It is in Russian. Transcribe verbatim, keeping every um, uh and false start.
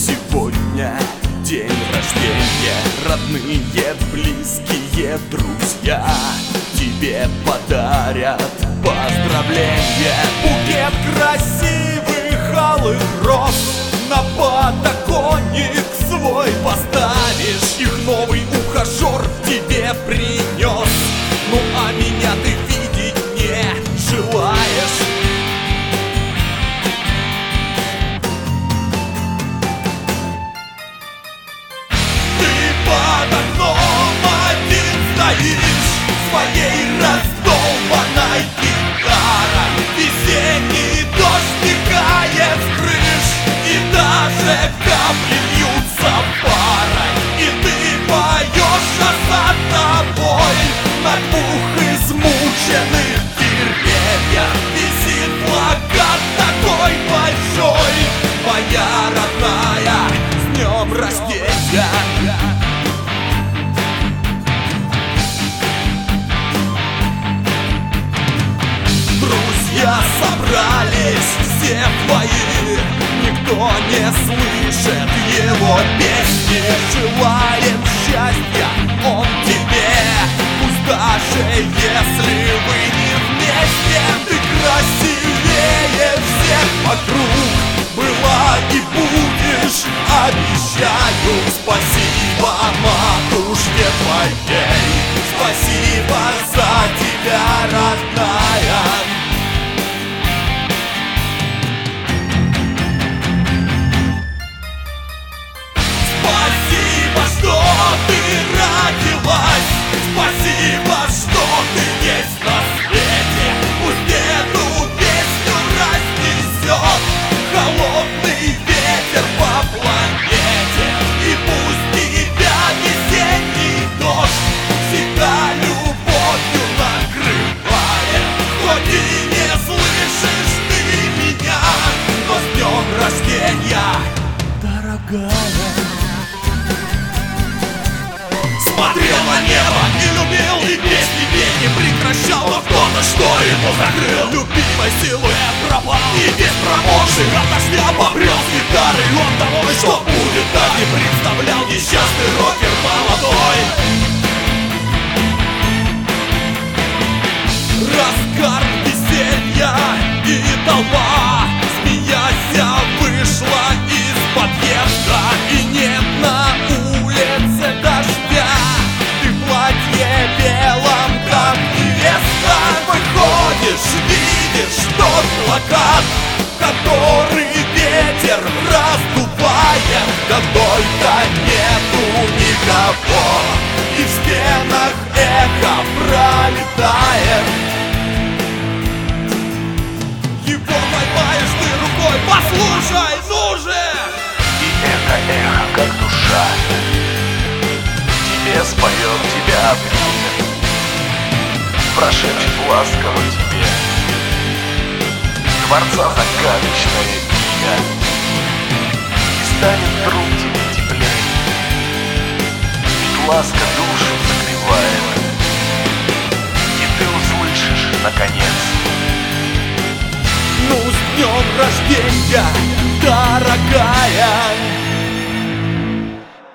Сегодня день рождения, родные, близкие, друзья тебе подарят поздравления. Букет красивых алых роз на подоконник свой поставишь. Их новый ухажер тебе принес, ну а меня ты видеть не желаешь. Под окном один стоишь своей раздолбанной гитарой. Весенний дождь стекает с крыш, и даже капли льются парой. И ты поешь, а за тобой на двух измученных деревьях висит плакат такой большой: моя родная, с днем рождения! Друзья собрались все твои, никто не слышит его песни. Желаем счастья он тебе, пусть даже если вы не вместе. Ты красивее всех вокруг была и будешь, обещаю. Спасибо матушке твоей, спасибо за тебя, родная. Спасибо, что ты родилась, спасибо, что ты есть на свете. Пусть эту песню разнесет холодный ветер по планете, и пусть тебя весенний дождь всегда любовью накрывает. Хоть и не слышишь ты меня, но с днем рождения, дорогая. Смотрел на небо и любил, и песни петь не прекращал, но кто-то что его закрыл. Любимый силуэт пропал, и весь промокший от дождя побрел с гитарой. Он того, что будет, так не представлял несчастный рокер молодой. Разгар веселья и толпа, смеясь, вышла из подъезда, и нет на улице дождя. Ты в платье белом, как невеста, выходишь, видишь тот плакат, который ветер раздувает. Да только нету никого, и в стенах эхо пролетает. Его поймаешь ты рукой, послушай, ну же! И это эхо, как душа, тебе споет, тебя обнимет, прошепчет ласково тебе Творца загадочное имя, и станет вдруг тебе теплей, ведь ласка душу согревает, и ты услышишь наконец: ну, с днем рождения, дорогая!